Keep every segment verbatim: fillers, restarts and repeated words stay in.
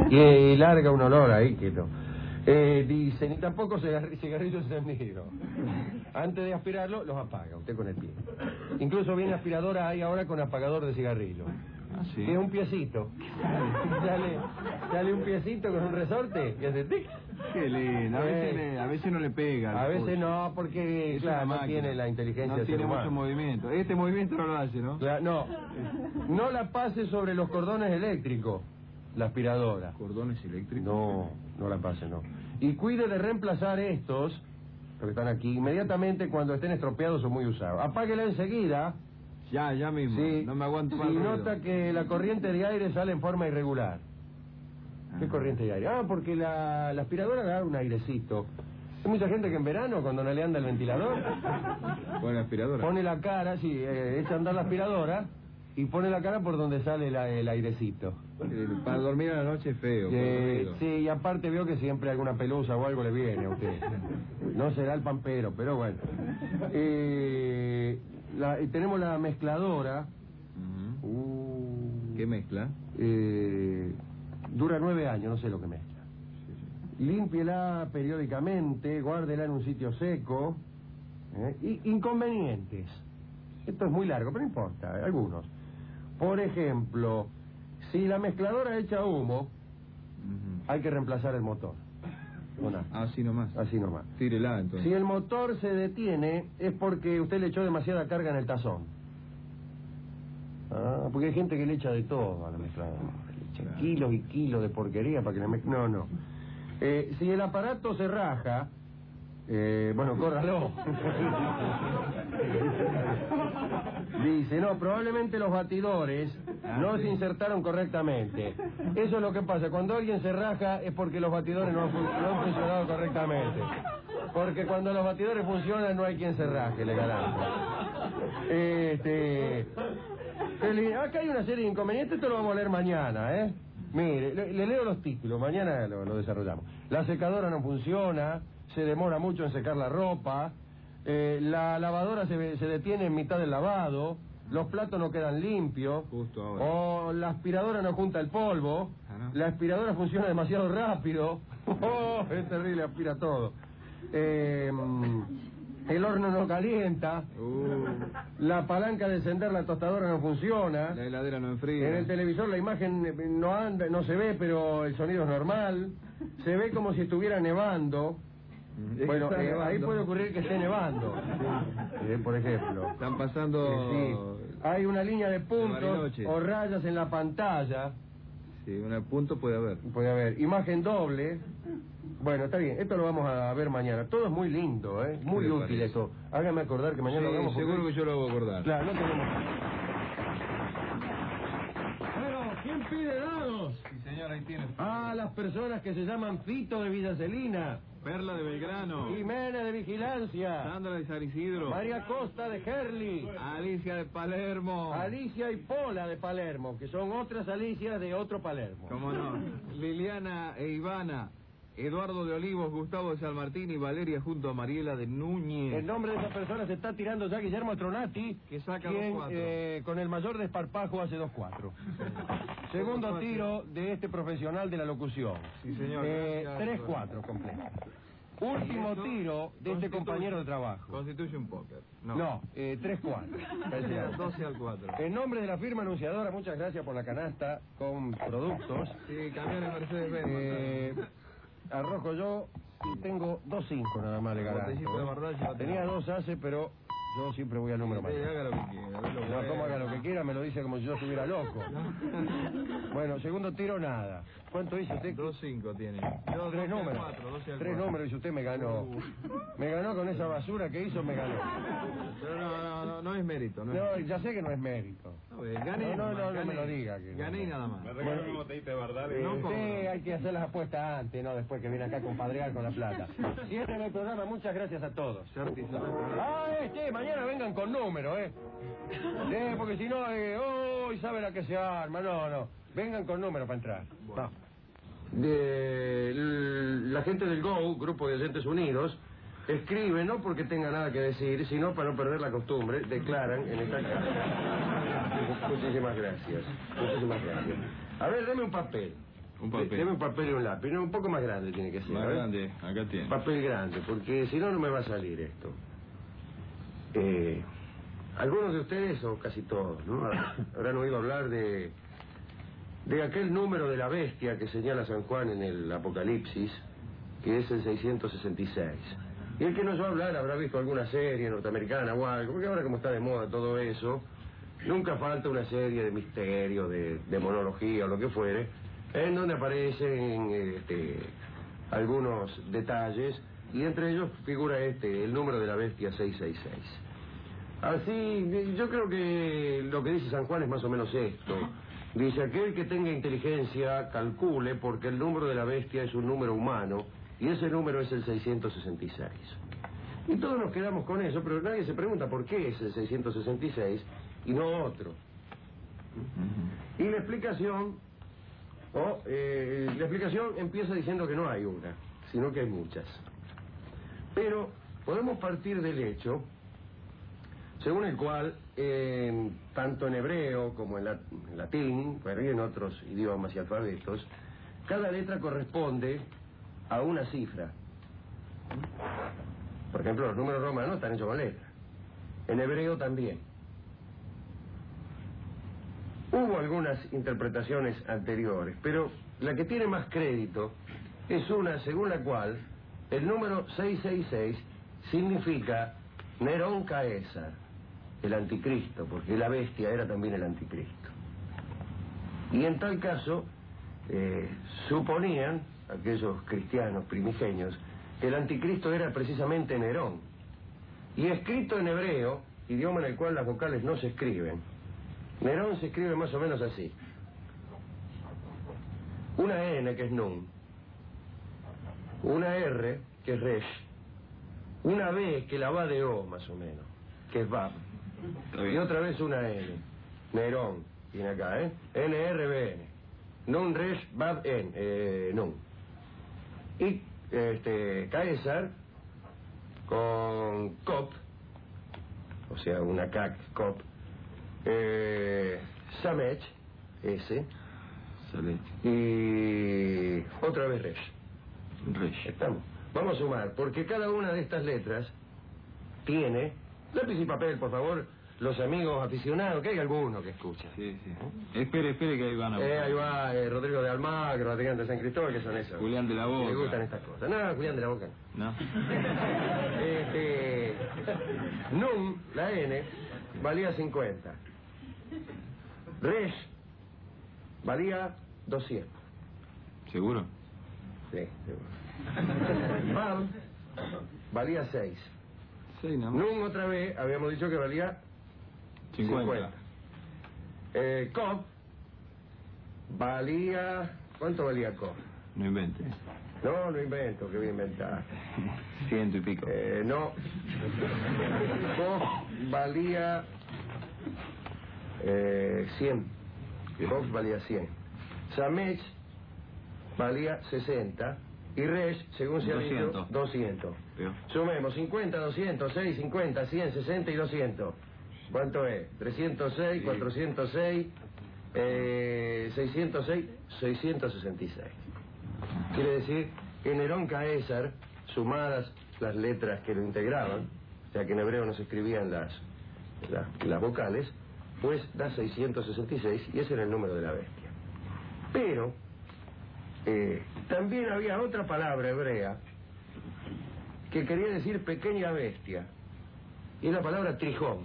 Y, y larga un olor ahí que no. Eh, dice, ni tampoco cigarrillos cigarrillos encendidos. Antes de aspirarlo, los apaga usted con el pie. Incluso viene aspiradora ahí ahora con apagador de cigarrillos. Ah, sí. Que es un piecito. Sale, sale un piecito con un resorte y hace tic. Qué lindo. A veces, Eh, le- a veces no le pega. A veces no, porque Es claro, una no máquina. tiene la inteligencia No del ser tiene humano. mucho movimiento. Este movimiento no lo hace, ¿no? Claro, no, no la pase sobre los cordones eléctricos, la aspiradora. Cordones eléctricos. No, no la pase, no. Y cuide de reemplazar estos, los que están aquí, inmediatamente cuando estén estropeados o muy usados. Apáguela enseguida. Ya, ya mismo. Sí, No me aguanto más si el ruido. nota que la corriente de aire sale en forma irregular. ¿Qué Ajá. corriente de aire? Ah, porque la, la aspiradora da un airecito. Hay mucha gente que en verano, cuando no le anda el ventilador, Pone aspiradora. pone la cara, sí, eh, echa a andar la aspiradora y pone la cara por donde sale la- el airecito. Eh, Para dormir a la noche es feo. por Eh, ruido. sí, y aparte veo que siempre alguna pelusa o algo le viene a usted. No será el pampero, pero bueno. Eh, la, y tenemos la mezcladora. Ujú. Uh, ¿Qué mezcla? eh, dura nueve años, no sé lo que mezcla. Límpiela periódicamente, guárdela en un sitio seco. ¿eh? Y inconvenientes. Esto es muy largo, pero no importa, ¿eh? Algunos. Por ejemplo, si la mezcladora echa humo, Ujú. hay que reemplazar el motor. Una, Así nomás. así nomás. Tírela, entonces. Si el motor se detiene, es porque usted le echó demasiada carga en el tazón. Ah, porque hay gente que le echa de todo a la mezcladora. Le echa Claro. kilos y kilos de porquería para que la mezcle. No, no. Eh, si el aparato se raja, eh, bueno, córralo. Dice, no, probablemente los batidores Ah, no sí. se insertaron correctamente. Eso es lo que pasa. Cuando alguien se raja es porque los batidores no han, fun- no han funcionado correctamente. Porque cuando los batidores funcionan no hay quien se raje, le garanto. Este... el- Acá hay una serie de inconvenientes, esto lo vamos a leer mañana, ¿eh? Mire, le, le leo los títulos, mañana lo, lo desarrollamos. La secadora no funciona, se demora mucho en secar la ropa, eh, la lavadora se, se detiene en mitad del lavado, los platos no quedan limpios, Justo ahora. o la aspiradora no junta el polvo, Ah, ¿no? la aspiradora funciona demasiado rápido, oh, es terrible, aspira todo. Eh, el horno no calienta, Uh, la palanca de encender la tostadora no funciona. la heladera no enfría. En el televisor la imagen eh, no anda, no se ve, pero el sonido es normal. Se ve como si estuviera nevando. Es que Bueno, está eh, ahí nevando. puede ocurrir que esté nevando, eh, por ejemplo. Están pasando... Eh, sí. Hay una línea de puntos Bariloche. o rayas en la pantalla. Sí, un punto puede haber. Puede haber imagen doble. Bueno, está bien, esto lo vamos a ver mañana. Todo es muy lindo, ¿eh? Muy ¿Qué le útil parece? esto. Hágame acordar que mañana Sí, lo hagamos. porque- seguro que yo lo hago acordar. Claro, no tenemos... Bueno, ¿quién pide dados? Sí, señor, ahí tiene. Ah, las personas que se llaman Fito de Villa Celina, Perla de Belgrano. Jiménez de Vigilancia, Sandra de San Isidro. María Costa de Herli, Alicia de Palermo. Alicia y Pola de Palermo, que son otras Alicias de otro Palermo. ¿Cómo no? Liliana e Ivana. Eduardo de Olivos, Gustavo de San Martín y Valeria junto a Mariela de Núñez. El nombre de esa persona se está tirando ya Guillermo Tronati, Que saca quien dos cuatro. eh, con el mayor desparpajo hace dos cuatro. Segundo Dos cuatro. tiro de este profesional de la locución. Sí, señor. Eh, Gracias. tres cuatro completo. Último Eso tiro de este constituye- compañero de trabajo. Constituye un póker. No. No, eh, tres cuatro. doce al cuatro. En nombre de la firma anunciadora, muchas gracias por la canasta con productos. Sí, camiones Mercedes-Benz. Eh, arrojo yo y tengo dos cinco nada más le garanto. Botellita de ¿eh? verdad, ya la Tenía tengo. dos haces, pero yo siempre voy al número más. Sí, haga lo que quiera. haga lo que No, como quiera. haga lo que quiera, me lo dice como si yo estuviera loco. Bueno, segundo tiro, nada. ¿Cuánto hizo usted? Dos cinco tiene. Yo Tres doce al números. cuatro, doce al Tres cuatro. números y usted me ganó. Uh. Me ganó con esa basura que hizo, me ganó. Pero no, no, no, no es mérito. No, No, ya sé que no es mérito. A ver, gané. No, no, nada más, no, no gané. me lo diga, que no. Gané y nada más. ¿Me recuerdo cómo te diste verdad? Eh, No, ¿cómo sí, no? hay que hacer las apuestas antes, no después que viene acá a compadrear con la plata. Cierren el programa, muchas gracias a todos. Certi, cerrá el programa. Ah, este, mañana vengan con número, ¿eh? Eh, porque si no, eh, hoy sabe la que se arma, no, no. Vengan con número para entrar. Va. De, l- la gente del G O, Grupo de Oyentes Unidos, escribe, no porque tenga nada que decir, sino para no perder la costumbre, declaran en esta casa. Muchísimas gracias. Muchísimas gracias. A ver, deme un papel. Un papel. Deme un papel y un lápiz. No, un poco más grande tiene que ser. Más ¿eh? grande, acá tiene. Papel grande, porque si no, no me va a salir esto. Eh, algunos de ustedes, o casi todos, ¿no? Habrán oído hablar de, de aquel número de la bestia que señala San Juan en el Apocalipsis, que es el seiscientos sesenta y seis. Y el que nos va a hablar habrá visto alguna serie norteamericana o algo, porque ahora como está de moda todo eso, nunca falta una serie de misterio, de demonología o lo que fuere, en donde aparecen este, algunos detalles, y entre ellos figura este, el número de la bestia seiscientos sesenta y seis. Así, yo creo que lo que dice San Juan es más o menos esto. Dice, aquel que tenga inteligencia calcule, porque el número de la bestia es un número humano, y ese número es el seiscientos sesenta y seis. Y todos nos quedamos con eso, pero nadie se pregunta por qué es el seiscientos sesenta y seis y no otro. Uh-huh. Y la explicación, oh, eh, la explicación empieza diciendo que no hay una, sino que hay muchas. Pero podemos partir del hecho según el cual, eh, tanto en hebreo como en, la, en latín, pero y en otros idiomas y alfabetos, cada letra corresponde a una cifra. Por ejemplo, los números romanos están hechos con letras. En hebreo también. Hubo algunas interpretaciones anteriores, pero la que tiene más crédito es una según la cual el número seiscientos sesenta y seis significa Nerón Caesar, el anticristo, porque la bestia era también el anticristo. Y en tal caso, eh, suponían aquellos cristianos primigenios que el anticristo era precisamente Nerón. Y escrito en hebreo, idioma en el cual las vocales no se escriben, Nerón se escribe más o menos así. Una N, que es Nun, una R, que es Resh, una B, que la va de O, más o menos, que es Bab, y otra vez una N, Nerón, viene acá, ¿eh? N R B N, Nun, Resh, Bab, N, eh, Nun. Y, este, Caesar, con Cop, o sea, una C A C, Cop, eh, Samech, S, y otra vez Resh. Resh. Estamos. Vamos a sumar, porque cada una de estas letras tiene... Lápiz y papel, por favor, los amigos aficionados, que hay alguno que escucha. Sí, sí. ¿Eh? Espere, espere que ahí van a... Eh, ahí va eh, Rodrigo de Almagro, Adrián de San Cristóbal, que son esos. Julián de la Boca. Le gustan estas cosas. No, Julián de la Boca. No. Este... Nun, la N, valía cincuenta. Resh valía doscientos. ¿Seguro? Sí, seguro. Bab valía seis. Sí, no. Nun otra vez habíamos dicho que valía cincuenta. cincuenta. Eh, Cop valía... ¿Cuánto valía Cop? No invente. No, no invento, que voy a inventar. Ciento y pico. Eh, no. Cop valía eh, cien. Cop valía cien. Samech valía sesenta. Y Resh, según se ha dicho, doscientos. Sumemos cincuenta, doscientos, seis, cincuenta, cien, sesenta y doscientos. ¿Cuánto es? trescientos seis, sí. cuatrocientos seis, eh, seiscientos seis, seiscientos sesenta y seis. Quiere decir que Nerón Caesar, sumadas las letras que lo integraban, o sea que en hebreo no se escribían las, las, las vocales, pues da seiscientos sesenta y seis, y ese era el número de la bestia. Pero eh, también había otra palabra hebrea que quería decir pequeña bestia, y es la palabra trijón.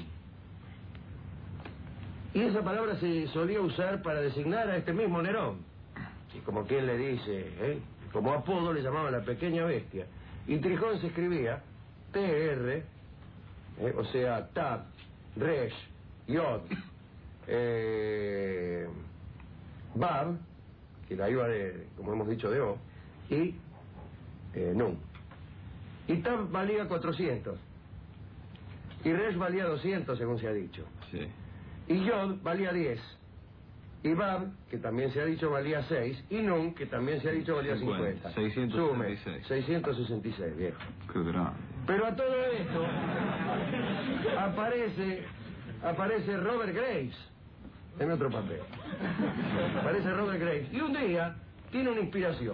Y esa palabra se solía usar para designar a este mismo Nerón, y como quien le dice, ¿eh? como apodo le llamaban la pequeña bestia. Y trijón se escribía T R, eh, o sea, Tab, Resh, Yod, eh, Bab, que la iba de, como hemos dicho, de O, y eh, Nun. Y Tab valía cuatrocientos, y Resh valía doscientos, según se ha dicho. Sí. Y Yod valía diez, y Bab, que también se ha dicho, valía seis, y Nun, que también se ha dicho, valía cincuenta. seiscientos sesenta y seis. Sume, seiscientos sesenta y seis, viejo. Qué grande. Pero a todo esto aparece, aparece Robert Graves en otro papel. Aparece Robert Graves. Y un día tiene una inspiración.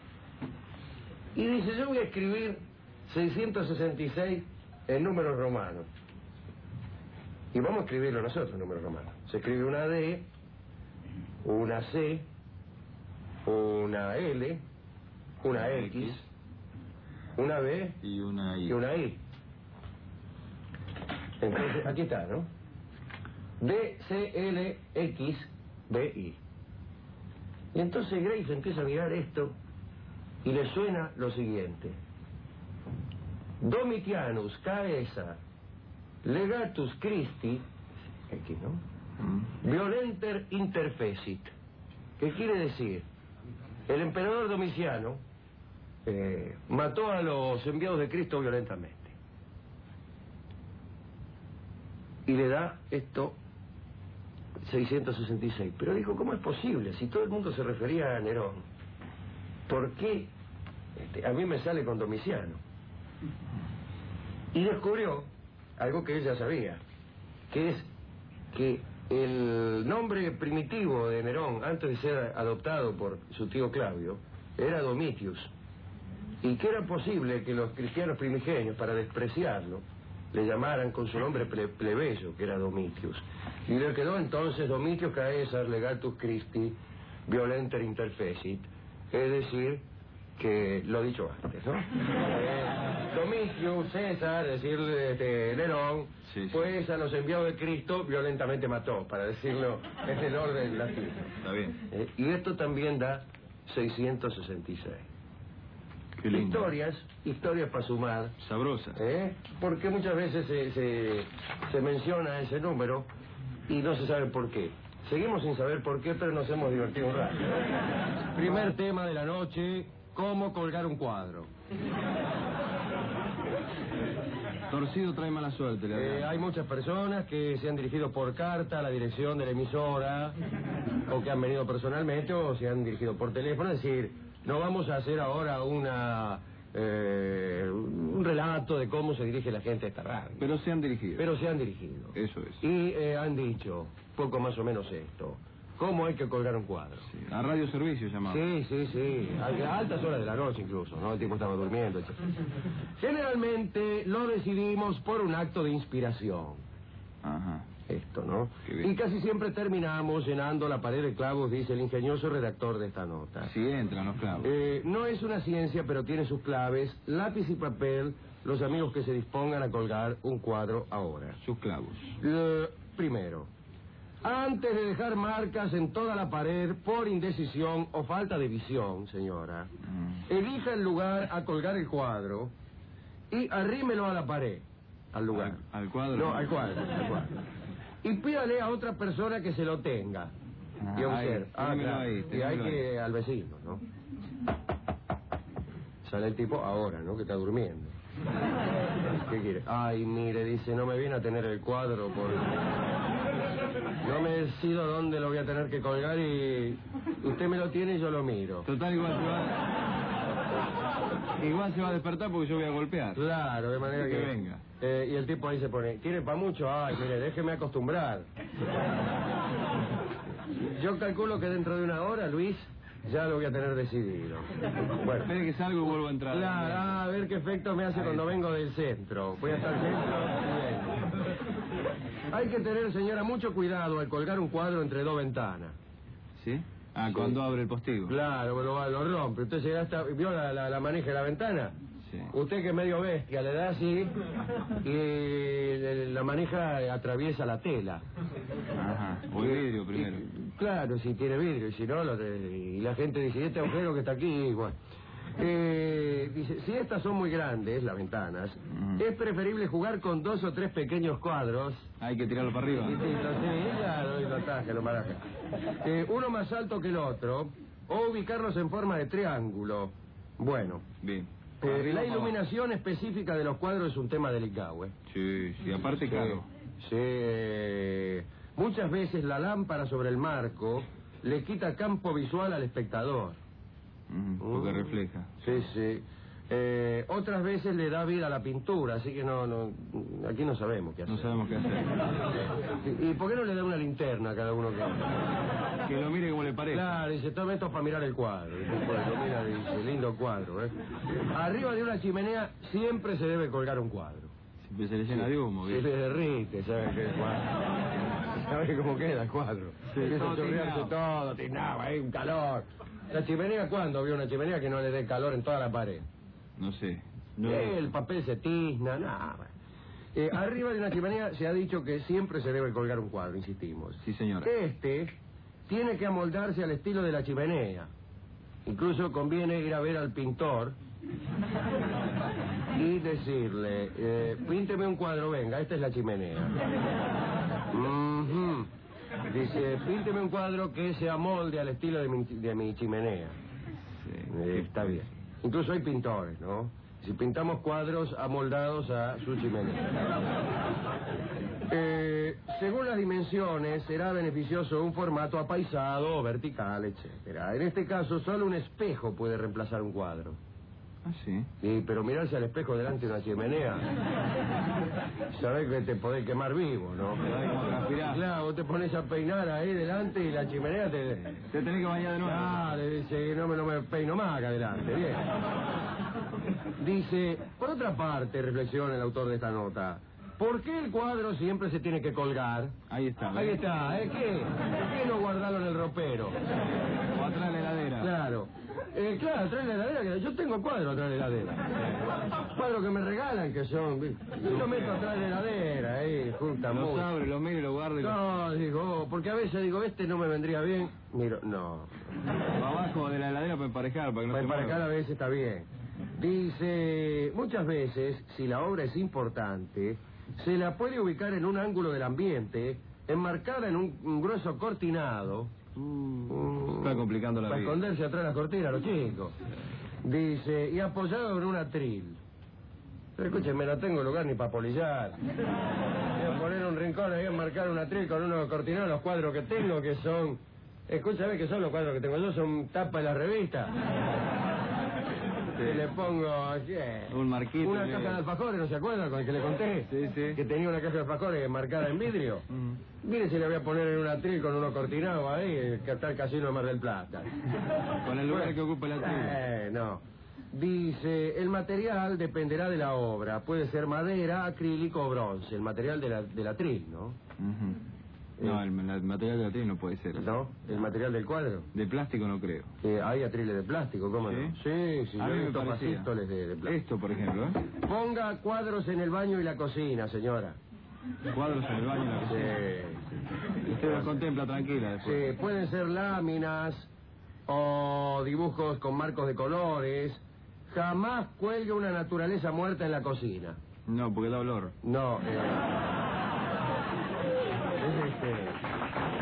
Y dice, yo voy a escribir seiscientos sesenta y seis en números romanos. Y vamos a escribirlo nosotros en números romanos. Se escribe una D, una C, una L, una X, una B y una I. Y una I. Entonces, aquí está, ¿no? D, C, L, X, B, I. Y entonces Grace empieza a mirar esto y le suena lo siguiente. Domitianus Caesar legatus Christi, aquí, ¿no? Mm. Violenter interfecit. ¿Qué quiere decir? El emperador Domiciano eh, mató a los enviados de Cristo violentamente. Y le da esto seiscientos sesenta y seis. Pero dijo, ¿cómo es posible? Si todo el mundo se refería a Nerón, ¿por qué este, a mí me sale con Domiciano? Y descubrió algo que ella sabía, que es que el nombre primitivo de Nerón, antes de ser adoptado por su tío Claudio, era Domitius. Y que era posible que los cristianos primigenios, para despreciarlo, le llamaran con su nombre ple plebeyo, que era Domitius. Y le quedó entonces Domitius Caesar legatus Christi violenter interfecit, es decir, que lo he dicho antes, ¿no? Eh, Domitius César, es decir, este, Nerón, sí, sí. Pues a los enviados de Cristo violentamente mató, para decirlo en el orden latino. Está bien. Eh, y esto también da seiscientos sesenta y seis. Qué lindo. Historias, historias para sumar. Sabrosas. ¿Eh? Porque muchas veces se, se, se menciona ese número y no se sabe por qué. Seguimos sin saber por qué, pero nos hemos divertido un rato. Primer tema de la noche, ¿cómo colgar un cuadro? Torcido trae mala suerte. Eh, hay muchas personas que se han dirigido por carta a la dirección de la emisora, o que han venido personalmente, o se han dirigido por teléfono. Es decir, no vamos a hacer ahora una eh, un relato de cómo se dirige la gente a esta radio. Pero se han dirigido. Pero se han dirigido. Eso es. Y eh, han dicho, poco más o menos esto. ¿Cómo hay que colgar un cuadro? Sí, a Radio Servicio llamado. Sí, sí, sí. A altas horas de la noche incluso, ¿no? El tipo estaba durmiendo, etcétera. Generalmente lo decidimos por un acto de inspiración. Ajá. Esto, ¿no? Y casi siempre terminamos llenando la pared de clavos, dice el ingenioso redactor de esta nota. Sí, entran los clavos. Eh, no es una ciencia, pero tiene sus claves. Lápiz y papel, los amigos que se dispongan a colgar un cuadro ahora. Sus clavos. Eh, primero, antes de dejar marcas en toda la pared por indecisión o falta de visión, señora, mm. elija el lugar a colgar el cuadro y arrímelo a la pared. Al lugar. ¿Al, al cuadro? No, al cuadro, al cuadro. Y pídale a otra persona que se lo tenga. Ah, y a usted. Ah, claro. Ahí, y hay que al vecino, ¿no? Sale el tipo ahora, ¿no? Que está durmiendo. ¿Qué quiere? Ay, mire, dice, no me viene a tener el cuadro porque no me decido dónde lo voy a tener que colgar y usted me lo tiene y yo lo miro. Total, igual se va... Igual se va a despertar porque yo voy a golpear. Claro, de manera que... que venga. Eh, y el tipo ahí se pone, ¿quiere para mucho? Ay, mire, déjeme acostumbrar. Yo calculo que dentro de una hora, Luis, ya lo voy a tener decidido. Bueno, espere que salgo y vuelvo a entrar. Claro, a ver qué efecto me hace ahí cuando vengo del centro. Voy a estar centro y hay que tener, señora, mucho cuidado al colgar un cuadro entre dos ventanas. ¿Sí? Ah, sí. Cuando abre el postigo. Claro, lo, lo rompe. Usted llega hasta... ¿Vio la, la, la manija de la ventana? Sí. Usted que es medio bestia, le da así y la manija atraviesa la tela. Ajá. O el vidrio primero. Y, claro, si tiene vidrio, y si no, lo de, y la gente dice, este agujero que está aquí, bueno. Eh, dice, si estas son muy grandes, las ventanas, uh-huh. es preferible jugar con dos o tres pequeños cuadros. Hay que tirarlo para arriba. Sí, claro, y lo ataje, lo maraje. Eh, uno más alto que el otro, o ubicarlos en forma de triángulo. Bueno. Bien. Eh, la iluminación específica de los cuadros es un tema delicado, ¿eh? Sí, sí, aparte sí, claro. Sí. Muchas veces la lámpara sobre el marco le quita campo visual al espectador. Mm, porque mm. refleja. Sí, sí. Eh, otras veces le da vida a la pintura, así que no, no, aquí no sabemos qué hacer. No sabemos qué hacer. ¿Y por qué no le da una linterna a cada uno que... Que lo mire como le parece. Claro, dice, toma esto para mirar el cuadro. Y después lo mira y dice, lindo cuadro, ¿eh? Arriba de una chimenea siempre se debe colgar un cuadro. Siempre se le llena de humo. Se ¿Viste? le derrite, ¿sabes qué cuadro? ¿Sabes cómo queda el cuadro? Sí, Empieza todo a chorrearse tiznado. todo, tiznado, hay un calor. ¿La chimenea cuándo vio una chimenea que no le dé calor en toda la pared? No sé. No. Eh, el papel se tizna, nada. Eh, arriba de una chimenea se ha dicho que siempre se debe colgar un cuadro, insistimos. Sí, señora. Este tiene que amoldarse al estilo de la chimenea. Incluso conviene ir a ver al pintor y decirle, eh, pínteme un cuadro, venga, esta es la chimenea. Uh-huh. Dice, pínteme un cuadro que se amolde al estilo de mi, de mi chimenea. Sí. Eh, está bien. Incluso hay pintores, ¿no? Si pintamos cuadros amoldados a su chimenea. Eh, según las dimensiones, será beneficioso un formato apaisado o vertical, etcétera. En este caso, solo un espejo puede reemplazar un cuadro. Ah, sí. Sí, pero mirarse al espejo delante de una chimenea, sabés que te podés quemar vivo, ¿no? Te da como transpirar. Claro, vos te pones a peinar ahí delante y la chimenea te... Te tenés que bañar de nuevo. Ah, le dice, no me, no me peino más acá adelante, bien. Dice, por otra parte, reflexiona el autor de esta nota, ¿por qué el cuadro siempre se tiene que colgar? Ahí está. Ahí ¿ves? está, ¿eh? ¿Qué? ¿Por qué no guardarlo en el ropero? O atrás de la heladera. Claro. Eh, claro, atrás de la heladera, que yo tengo cuadros atrás de la heladera. Cuadros que me regalan, que son... Yo lo meto atrás de la heladera, ahí, junta Los mucho. abre, los mira y los guarda y los... No, digo, porque a veces digo, este no me vendría bien. Miro, no. Abajo de la heladera para emparejar, para que no Para se emparejar mueva. a veces está bien. Dice, muchas veces, si la obra es importante, se la puede ubicar en un ángulo del ambiente, enmarcada en un, un grueso cortinado. Uh, está complicando la Para vida. esconderse atrás de las cortinas, los chicos. Dice, y apoyado en un atril. Pero escúcheme, no tengo lugar ni para polillar. Voy a poner un rincón ahí, enmarcar un atril con unos cortinados, los cuadros que tengo, que son... Escúchame que son los cuadros que tengo yo, son tapa de la revista. Que le pongo yeah, Un marquito. una que- caja de alfajores, ¿no se acuerdan? Con el que le conté. Sí, sí. Que tenía una caja de alfajores marcada en vidrio. Mm. Mire si le voy a poner en un atril con unos cortinados ahí, eh, que está el casino de Mar del Plata. Con el lugar Bueno, que ocupa el atril. Eh, no. Dice, el material dependerá de la obra. Puede ser madera, acrílico o bronce. El material de la, del atril, ¿no? Ujú. No, el, el material de atril no puede ser. ¿No? El material del cuadro. De plástico no creo. Eh, hay atriles de plástico, ¿cómo ¿Sí? no? Sí, sí, A yo mí he me visto parecía. fasístoles de, de plástico. Esto, por ejemplo, ¿eh? Ponga cuadros en el baño y la cocina, señora. Cuadros en el baño y en la cocina. Sí. Usted los contempla tranquila después. Sí, pueden ser láminas o dibujos con marcos de colores. Jamás cuelgue una naturaleza muerta en la cocina. No, porque da olor. No, eh... es este...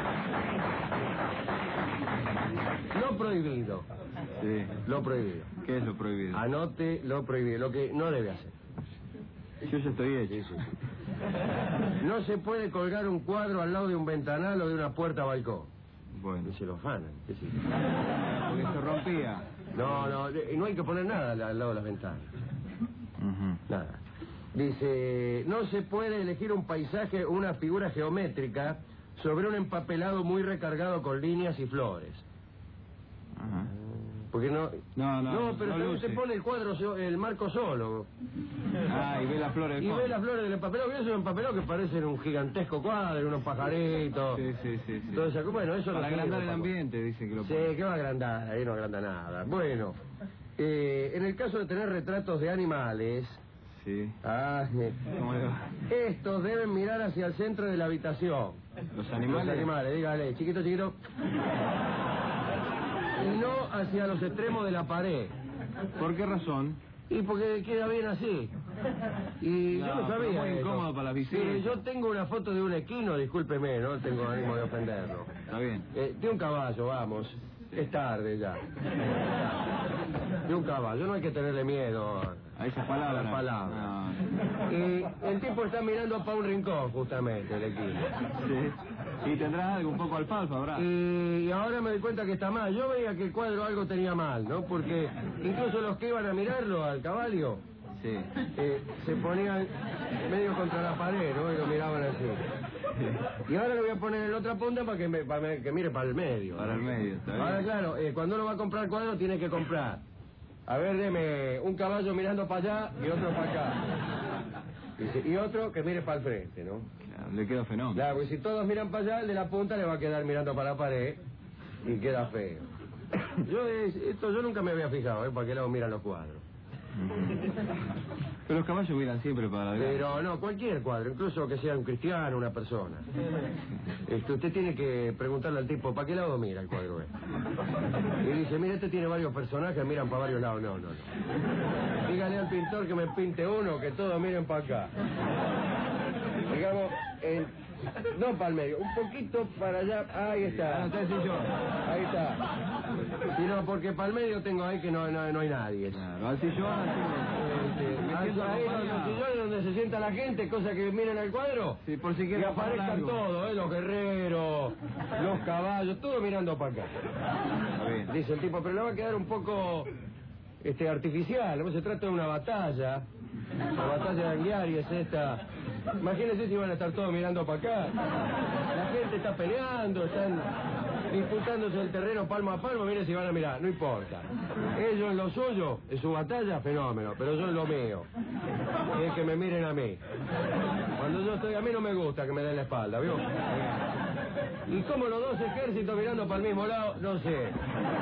Lo prohibido. Sí. Lo prohibido. ¿Qué es lo prohibido? Anote lo prohibido, lo que no debe hacer. Yo ya estoy hecho. Sí, sí, sí. No se puede colgar un cuadro al lado de un ventanal o de una puerta a balcón. Bueno. Y se lo afanan. ¿Qué sé yo? Porque se rompía. No, no, de- no hay que poner nada al, al lado de las ventanas. Ujú. Nada. Dice, no se puede elegir un paisaje o una figura geométrica sobre un empapelado muy recargado con líneas y flores. Ajá. Porque no... No, no, No, pero no también luce. se pone el cuadro, so- el marco solo. Ah, y ve las flores. de Y fondo. ve las flores del empapelado, que es un empapelado que parecen un gigantesco cuadro, unos pajaritos. Sí, sí, sí. sí. Entonces, bueno, eso Para no sirve agrandar el para- ambiente, dicen que lo Sí, ponen. que va a agrandar, ahí no agranda nada. Bueno, eh, en el caso de tener retratos de animales, Sí. ah, eh, ¿Cómo le va? estos deben mirar hacia el centro de la habitación. Los animales. Los animales, dígale, chiquito, chiquito. Y no hacia los extremos de la pared. ¿Por qué razón? Y porque queda bien así. Y No, yo no pero sabía muy eso. incómodo para las visitas. Sí, yo tengo una foto de un equino, discúlpeme, no tengo ánimo de ofenderlo. Está bien. Eh, de un caballo, vamos. Es tarde ya. de un caballo. No hay que tenerle miedo a esas palabras. A las palabras. No. Y el tipo está mirando para un rincón, justamente, el equipo. Sí. Y tendrá algo, un poco alfalfa, ¿verdad? Y, y ahora me doy cuenta que está mal. Yo veía que el cuadro algo tenía mal, ¿no? Porque incluso los que iban a mirarlo al caballo, sí. eh, se ponían medio contra la pared, ¿no? Y lo miraban así. Y ahora lo voy a poner en la otra punta para que, me, para que mire para el medio. Para el medio, está bien. Ahora, claro, eh, cuando uno va a comprar cuadro tiene que comprar. A ver, deme un caballo mirando para allá y otro para acá. Y, y otro que mire para el frente, ¿no? Claro, le queda fenómeno. Claro, porque si todos miran para allá, el de la punta le va a quedar mirando para la pared y queda feo. Yo es, esto yo nunca me había fijado, ¿eh? ¿Para qué lado miran los cuadros? Pero los caballos miran siempre para adelante. Pero no, cualquier cuadro, incluso que sea un cristiano, una persona. Este, usted tiene que preguntarle al tipo, ¿para qué lado mira el cuadro este? Y dice, mira, este tiene varios personajes, miran para varios lados. No, no, no. Dígale al pintor que me pinte uno, que todos miren para acá. Digamos, en... no para el medio, un poquito para allá, ahí está. Ahí está. Si no, porque para el medio tengo ahí que no, no, no hay nadie. Claro, al sillón, así. Este, ahí los sillones donde se sienta la gente, cosa que miren al cuadro. Sí, por si quieren. Y aparezcan todos, ¿eh? Los guerreros, los caballos, todo mirando para acá. Dice el tipo, pero le va a quedar un poco este artificial, ¿no? Se trata de una batalla. La batalla de Anguiari es esta. Imagínense si van a estar todos mirando para acá. La gente está peleando, están disputándose el terreno palmo a palmo. Miren si van a mirar, no importa. Ellos en lo suyo, en su batalla, fenómeno. Pero yo en lo mío. Y es que me miren a mí. Cuando yo estoy, a mí no me gusta que me den la espalda, ¿vio? Y como los dos ejércitos mirando para el mismo lado, no sé.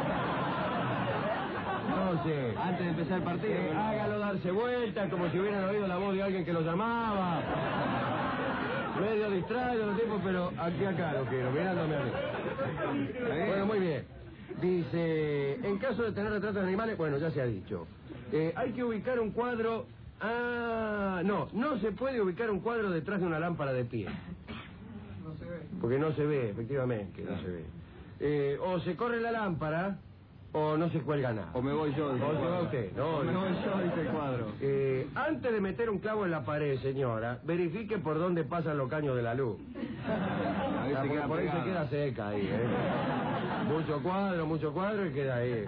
No sé. Antes de empezar el partido. Eh, hágalo darse vuelta, como si hubieran oído la voz de alguien que lo llamaba. Medio distraído los tipos, pero aquí acá lo quiero, mirándome a mí. Bueno, muy bien. Dice, en caso de tener retratos de animales, bueno, ya se ha dicho. Eh, hay que ubicar un cuadro... Ah, no, no se puede ubicar un cuadro detrás de una lámpara de pie. No se ve. Porque no se ve, efectivamente, no se ve. Eh, o se corre la lámpara... o no se cuelga nada. O me voy yo. O se va usted. No, o me voy yo, dice el cuadro. Eh, antes de meter un clavo en la pared, señora, verifique por dónde pasan los caños de la luz. Ahí Ah, se queda por ahí se pegada. queda seca ahí, ¿eh? Mucho cuadro, mucho cuadro y queda ahí.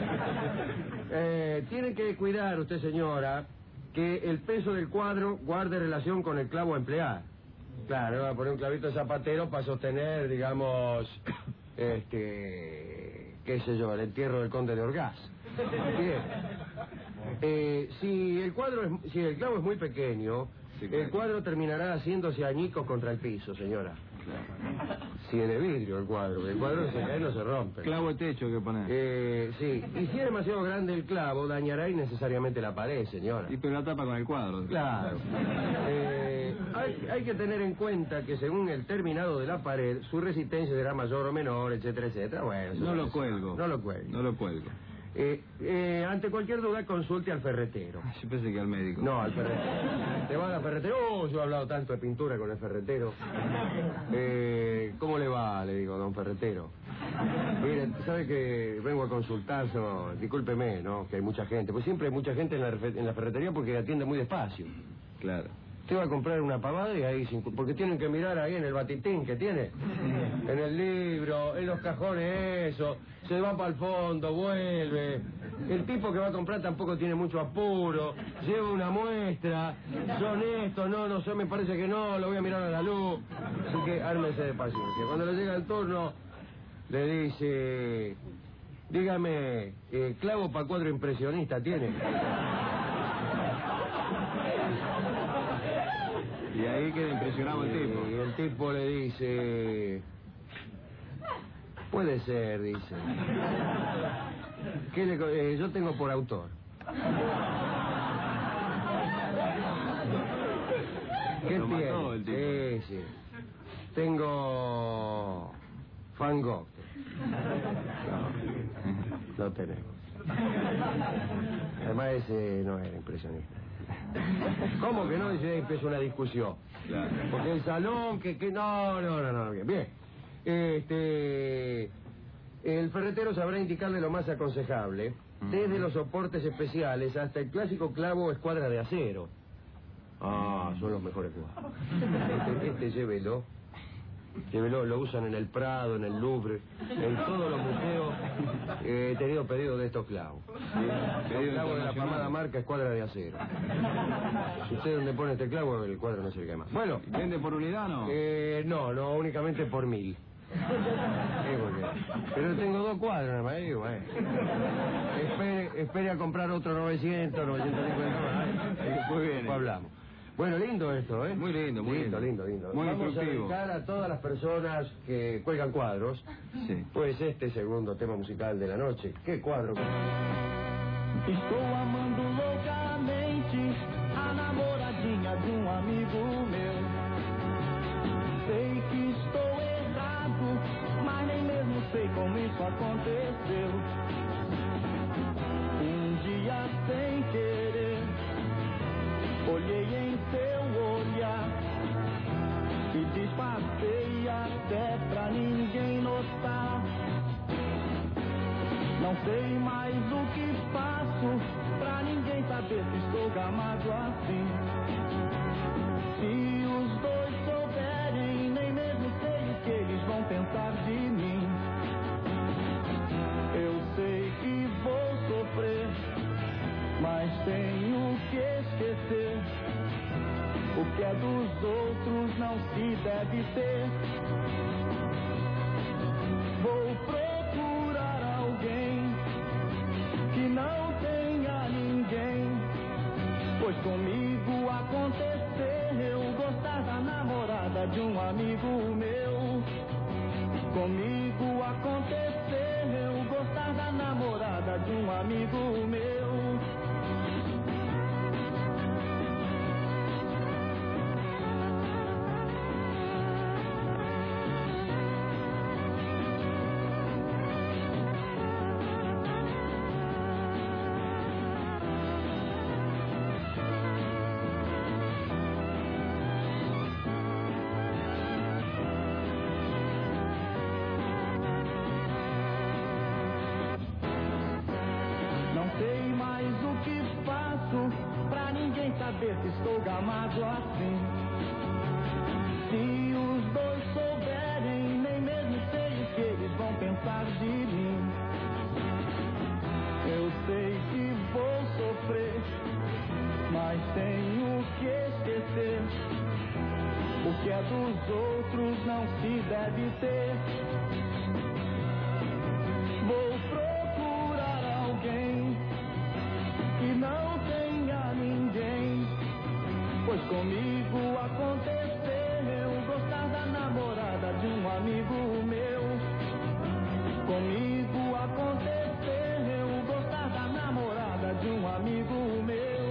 Eh, tiene que cuidar usted, señora, que el peso del cuadro guarde relación con el clavo a emplear. Claro, va a poner un clavito de zapatero para sostener, digamos, este... qué sé yo, el entierro del conde de Orgaz. Bien. Eh, si el cuadro es, si el clavo es muy pequeño, sí, claro, el cuadro terminará haciéndose añicos contra el piso, señora. Claro. Si es de vidrio el cuadro, el cuadro se cae no se rompe. Clavo de techo que poner. Eh, sí, y si es demasiado grande el clavo, dañará innecesariamente la pared, señora. Y pero la tapa con el cuadro. Claro. Eh, hay, hay que tener en cuenta que según el terminado de la pared, su resistencia será mayor o menor, etcétera, etcétera. Bueno, eso no lo es, cuelgo. No lo cuelgo. No lo cuelgo. Eh, eh, ante cualquier duda, consulte al ferretero. Yo pensé que al médico. No, al ferretero. Te va al ferretero. Oh, yo he hablado tanto de pintura con el ferretero. Eh, ¿Cómo le va? Le digo, don ferretero. Mire, ¿sabe que vengo a consultar? So, discúlpeme, ¿no? Que hay mucha gente. Pues siempre hay mucha gente en la, en la ferretería porque atiende muy despacio. Claro. Usted va a comprar una pavada y ahí... Porque tienen que mirar ahí en el batitín que tiene. En el libro, en los cajones, eso. Se va para el fondo, vuelve. El tipo que va a comprar tampoco tiene mucho apuro. Lleva una muestra. Son estos, no, no sé, me parece que no. Lo voy a mirar a la luz. Así que ármese de paciencia. Cuando le llega el turno, le dice... Dígame, eh, clavo para cuadro impresionista tiene. Y ahí queda impresionado el tipo. Y el tipo le dice... Puede ser, dice. ¿Qué le, eh, yo tengo por autor. ¿Qué Lo tiene? mató el tipo. Sí, sí. Tengo... Van Gogh. No, no tenemos. Además ese no era impresionista. ¿Cómo que no? Dice, empieza una discusión. Claro. Porque el salón, que, que no, no, no, no, bien. Bien. Este... el ferretero sabrá indicarle lo más aconsejable, desde los soportes especiales hasta el clásico clavo o escuadra de acero. Ah, son los mejores clavos. Este, este llévelo. Llévelo, lo usan en el Prado, en el Louvre, en todos los museos. Eh, he tenido pedido de estos clavos. El clavo de la famada marca escuadra de acero. Si usted donde pone este clavo, el cuadro no se le cae más. Bueno. ¿Vende por unidad o no? Eh, no, no, únicamente por mil. Sí, porque... Pero tengo dos cuadros, nada más, digo, eh. Espere, espere a comprar otro novecientos, novecientos cincuenta más. Eh. Muy bien. Después hablamos. Bueno, lindo esto, ¿eh? Muy lindo, muy lindo. Lindo, lindo, lindo. Muy Vamos instructivo. a dedicar a todas las personas que cuelgan cuadros. Sí. Pues este segundo tema musical de la noche. ¿Qué cuadro? Estou amando loucamente a namoradinha de um amigo meu. Sei que estou errado, mas nem mesmo sei como isso aconteceu. Um dia sem querer, olhei em seu olhar e disfarcei até pra ninguém notar. Não sei mais o que faço pra ninguém saber se estou gamado assim. Se os dois souberem, nem mesmo sei o que eles vão pensar de mim. Eu sei que vou sofrer, mas tenho que esquecer. O que é dos outros não se deve ter. Vou procurar alguém que não tenha ninguém, pois comigo aconteceu gostar da namorada de um amigo meu. Comigo aconteceu gostar da namorada de um amigo meu. Pra ninguém saber se estou gamado assim. Se os dois souberem, nem mesmo sei o que eles vão pensar de mim. Eu sei que vou sofrer, mas tenho que esquecer. O que é dos outros não se deve ter. Vou procurar alguém que não tenha ninguém, pois comigo aconteceu gostar da namorada de um amigo meu. Comigo aconteceu gostar da namorada de um amigo meu.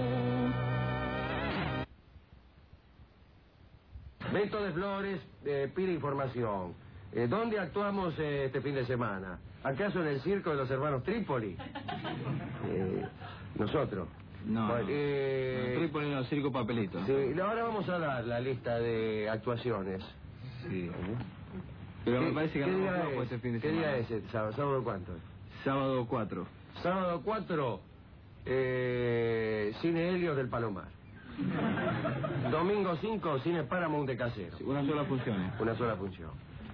Beto de Flores eh, pide información. Eh, ¿Dónde actuamos eh, este fin de semana? ¿Acaso en el circo de los hermanos Trípoli? Eh, nosotros. No, Bueno, no. eh, No, Trípoli no, circo papelito. Sí, ahora vamos a dar la lista de actuaciones. Sí. Pero me parece que ¿Qué no día no fue es? este fin de ¿Qué semana. día es este sábado? ¿Sábado cuánto? Sábado cuatro. Sábado cuatro, eh, Cine Helios del Palomar. Domingo cinco, Cine Paramount de Casero. Una sola función. ¿eh? Una sola función.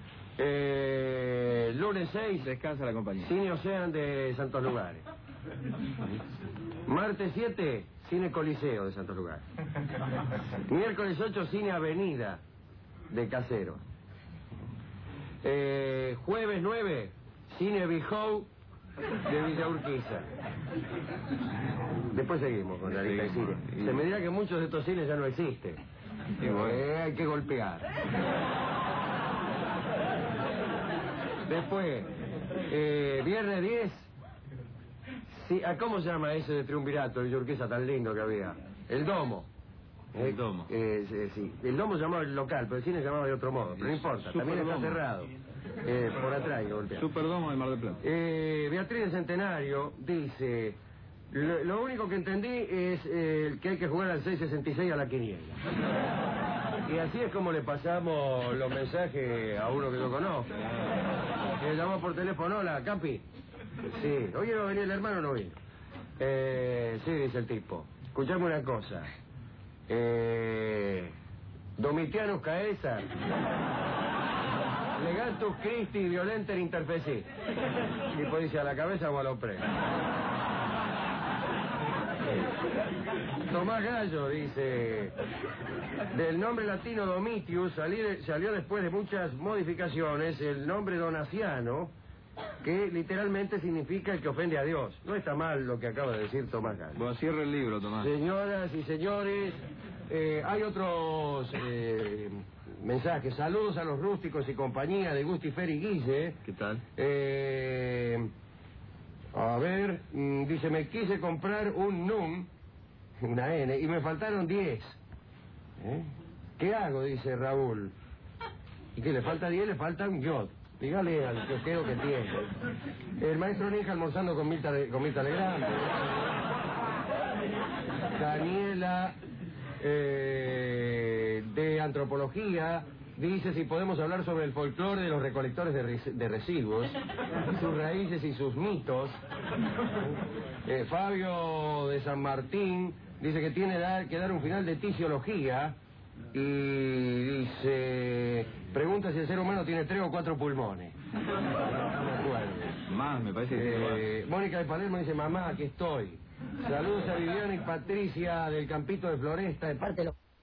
Eh, lunes seis, Descansa la compañía. Cine Ocean de Santos Lugares. Martes siete, Cine Coliseo de Santos Lugares. Miércoles ocho, Cine Avenida de Casero. Eh, jueves nueve, Cine Bijou de Villa Urquiza. Después seguimos con la lista de cine. Seguimos. Se me dirá que muchos de estos cines ya no existen. Y bueno. Eh, hay que golpear. Después, eh, viernes diez, sí, ¿a ¿cómo se llama ese de Triunvirato, de Villa Urquiza tan lindo que había? El Domo. El Eh, Domo. eh, sí, sí. El Domo se llamaba el local, pero el cine se llamaba de otro modo. Pero no importa, también está Superdomo. cerrado. Eh, por atrás hay que golpear. Superdomo de Mar del Plata. Eh, Beatriz de Centenario dice: lo, lo único que entendí es eh, que hay que jugar al seiscientos sesenta y seis a la quiniela. Y así es como le pasamos los mensajes a uno que yo conozco. Le llamó por teléfono, hola, Capi. Sí, oye, ¿va a venir el hermano o no vino? Eh, sí, dice el tipo. Escuchame una cosa. Eh, Domitianus Caesar. Legatus Christi Violenter Interfeci. Y pues dice, a la cabeza o a los presos. Tomás Gallo dice, del nombre latino Domitius salió, salió después de muchas modificaciones el nombre Donaciano, que literalmente significa el que ofende a Dios. No está mal lo que acaba de decir Tomás Gallo. Bueno, cierre el libro, Tomás. Señoras y señores, eh, hay otros eh, mensajes. Saludos a los rústicos y compañía de Gusti, Fer y Guille. ¿Qué tal? Eh, a ver, mm, dice, me quise comprar un N U M, una N, y me faltaron diez. ¿Eh? ¿Qué hago? Dice Raúl. ¿Y que le falta diez? Le falta un J. Dígale al kiosquero que tiene. El maestro Ninja almorzando con Mirta, con Mirta Legrand. Daniela, eh, de antropología, dice si podemos hablar sobre el folclore de los recolectores de, res de residuos, sus raíces y sus mitos. Eh, Fabio de San Martín dice que tiene dar, que dar un final de tisiología y dice, pregunta si el ser humano tiene tres o cuatro pulmones. No me acuerdo. Más, me parece que... Eh, Mónica de Palermo dice, mamá, aquí estoy. Saludos a Viviana y Patricia del Campito de Floresta, de parte de los...